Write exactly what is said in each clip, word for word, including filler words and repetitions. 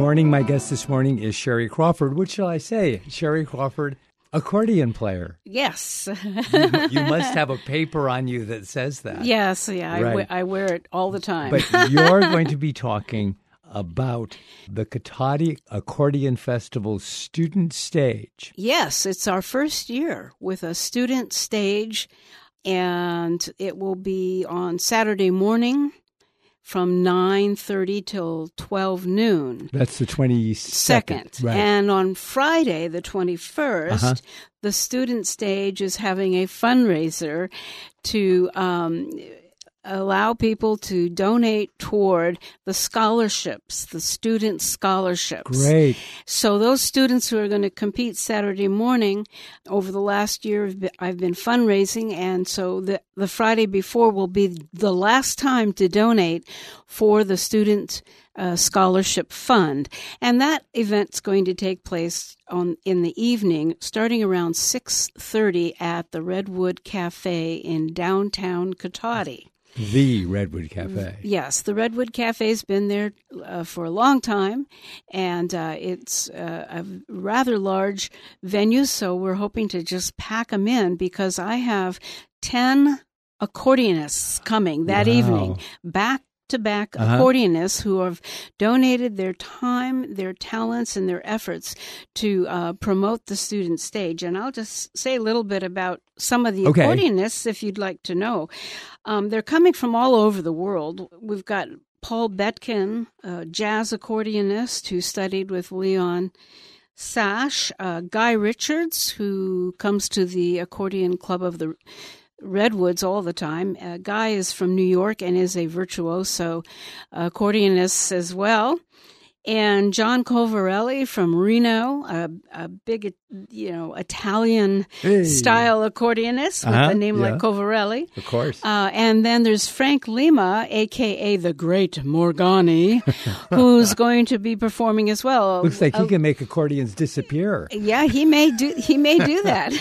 morning. My guest this morning is Sherry Crawford. What shall I say? Sherry Crawford, accordion player. Yes. you, you must have a paper on you that says that. Yes, yeah, Right. I, we- I wear it all the time. But you're going to be talking about the Kotati Accordion Festival student stage. Yes, it's our first year with a student stage, and it will be on Saturday morning from nine thirty till twelve noon. That's the twenty-second. Second. Right. And on Friday, the twenty-first, Uh-huh. the student stage is having a fundraiser to um, allow people to donate toward the scholarships, the student scholarships. Great. So those students who are going to compete Saturday morning, over the last year, I've been, I've been fundraising, and so the, the Friday before will be the last time to donate for the student uh, scholarship fund. And that event's going to take place on in the evening, starting around six thirty at the Redwood Cafe in downtown Kotati. The Redwood Cafe. Yes, the Redwood Cafe's been there uh, for a long time, and uh, it's uh, a rather large venue, so we're hoping to just pack them in because I have ten accordionists coming that Wow. evening, back-to-back Uh-huh. accordionists who have donated their time, their talents, and their efforts to uh, promote the student stage. And I'll just say a little bit about some of the Okay. accordionists if you'd like to know. Um, they're coming from all over the world. We've got Paul Betkin, a jazz accordionist who studied with Leon Sash, uh, Guy Richards, who comes to the Accordion Club of the Redwoods all the time. Uh, Guy is from New York and is a virtuoso accordionist as well. And John Covarelli from Reno, a, a big, you know, Italian Hey. style accordionist with Uh-huh, a name yeah. like Covarelli. Of course. Uh, and then there's Frank Lima, a k a the Great Morgani, who's going to be performing as well. Looks like he Uh, can make accordions disappear. yeah, he may do. He may do that.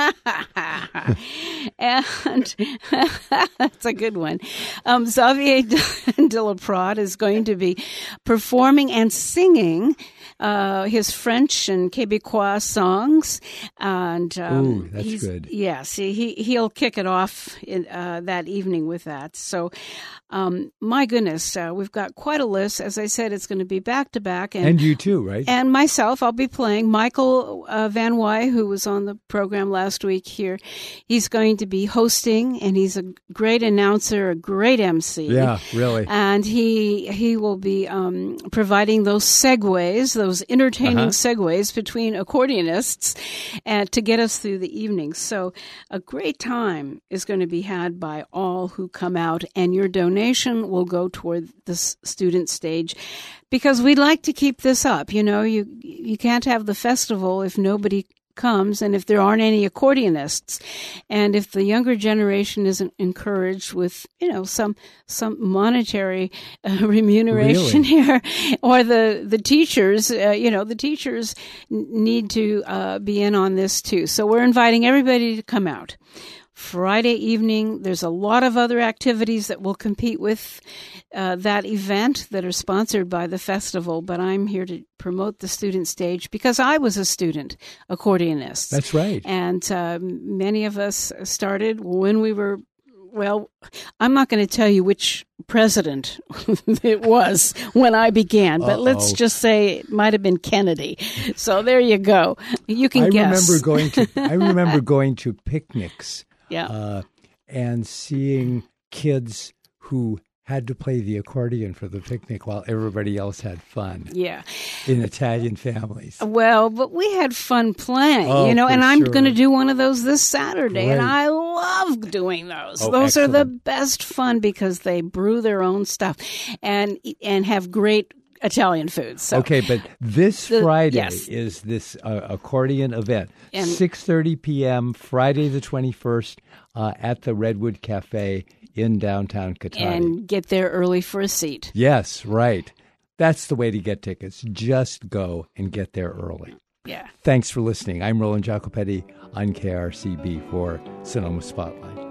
And that's a good one. Um, Xavier de la Prade is going to be performing and singing uh, his French and Quebecois songs, and um, Ooh, that's he's, good. Yes, he he'll kick it off in, uh, that evening with that. So, um, my goodness, uh, we've got quite a list. As I said, it's going to be back to back, And you too, right? and myself, I'll be playing. Michael uh, Van Wy, who was on the program last week here, he's going to be hosting, and he's a great announcer, a great M C. Yeah, really. And he he will be um, providing those segues, those entertaining Uh-huh. segues between accordionists, and to get us through the evening. So a great time is going to be had by all who come out, and your donation will go toward the s- student stage, because we'd like to keep this up. You know, you you can't have the festival if nobody comes and if there aren't any accordionists, and if the younger generation isn't encouraged with, you know, some some monetary uh, remuneration Really? here, or the the teachers, uh, you know, the teachers n- need to uh, be in on this too. So we're inviting everybody to come out. Friday evening, there's a lot of other activities that will compete with uh, that event that are sponsored by the festival, but I'm here to promote the student stage because I was a student accordionist. That's right. And uh, many of us started when we were, well, I'm not going to tell you which president it was when I began, but Uh-oh. let's just say it might have been Kennedy. So there you go. You can I guess. remember going to I remember going to picnics Yeah. uh, and seeing kids who had to play the accordion for the picnic while everybody else had fun Yeah. in Italian families. Well, but we had fun playing, Oh, you know, for and I'm sure. going to do one of those this Saturday, and Great. I love doing those. Oh, those are the excellent. best fun because they brew their own stuff and and have great Italian food. So Okay, but this The- Friday yes. is this uh, accordion event, And- six thirty p.m., Friday the twenty-first uh, at the Redwood Cafe in downtown Kotati. and get there early for a seat. Yes, right. That's the way to get tickets. Just go and get there early. Yeah. Thanks for listening. I'm Roland Jacopetti on K R C B for Sonoma Spotlight.